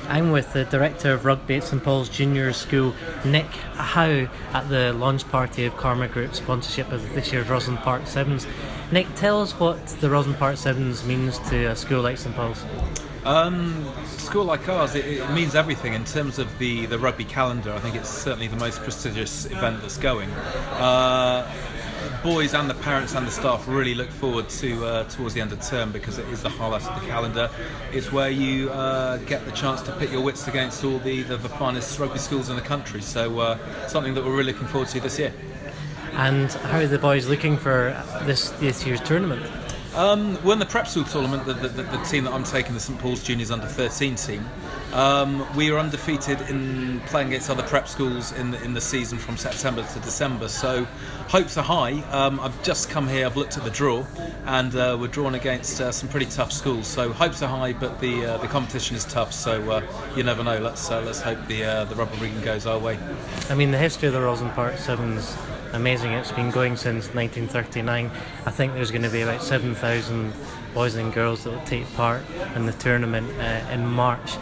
I'm with the Director of Rugby at St Paul's Junior School, Nick Howe, at the launch party of Karma Group's sponsorship of this year's Roslyn Park Sevens. Nick, tell us what the Roslyn Park Sevens means to a school like St Paul's. School like ours, it means everything in terms of the rugby calendar. I think it's certainly the most prestigious event that's going. Boys and the parents and the staff really look forward to towards the end of term, because it is the highlight of the calendar. It's where you get the chance to pit your wits against all the finest rugby schools in the country. So something that we're really looking forward to this year. And how are the boys looking for this year's tournament? We're in the prep school tournament, the team that I'm taking, the St Paul's Juniors under-13 team. We are undefeated in playing against other prep schools in the season from September to December, so hopes are high. I've just come here, I've looked at the draw, and we're drawn against some pretty tough schools, so hopes are high, but the competition is tough, so you never know. Let's hope the rubber rigging goes our way. I mean, the history of the Roslyn Park Sevens, amazing. It's been going since 1939. I think there's going to be about 7,000 boys and girls that will take part in the tournament in March.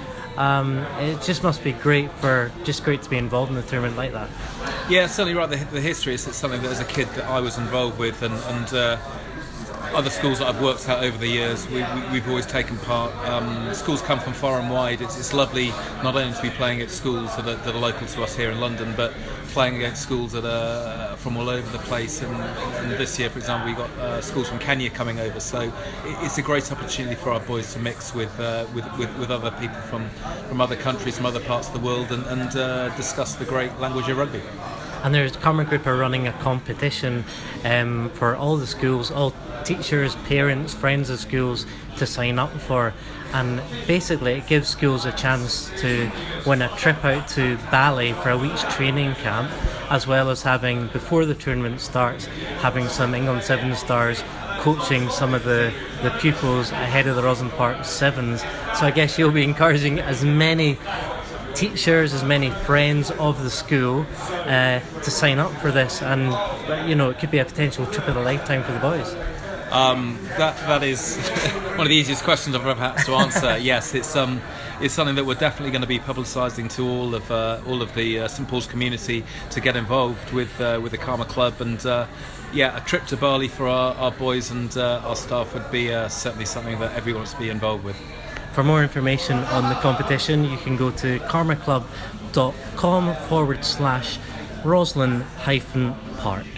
It just must be great to be involved in a tournament like that. Yeah, certainly right. The history is something that as a kid that I was involved with, and other schools that I've worked at over the years, we've always taken part. Schools come from far and wide. It's lovely not only to be playing at schools that are local to us here in London, but playing against schools that are from all over the place. And this year, for example, we got schools from Kenya coming over. So it's a great opportunity for our boys to mix with other people from other countries, from other parts of the world, and discuss the great language of rugby. And Karma Group are running a competition for all the schools, all teachers, parents, friends of schools to sign up for, and basically it gives schools a chance to win a trip out to Bali for a week's training camp, as well as having, before the tournament starts, having some England Seven Stars coaching some of the pupils ahead of the Roslyn Park Sevens. So I guess you'll be encouraging as many teachers, as many friends of the school to sign up for this, and it could be a potential trip of a lifetime for the boys. That is one of the easiest questions I've ever had to answer. Yes, it's something that we're definitely going to be publicising to all of the St Paul's community to get involved with the Karma Club, and a trip to Bali for our boys and our staff would be certainly something that everyone wants to be involved with. For more information on the competition, you can go to karmaclub.com/Roslyn-Park.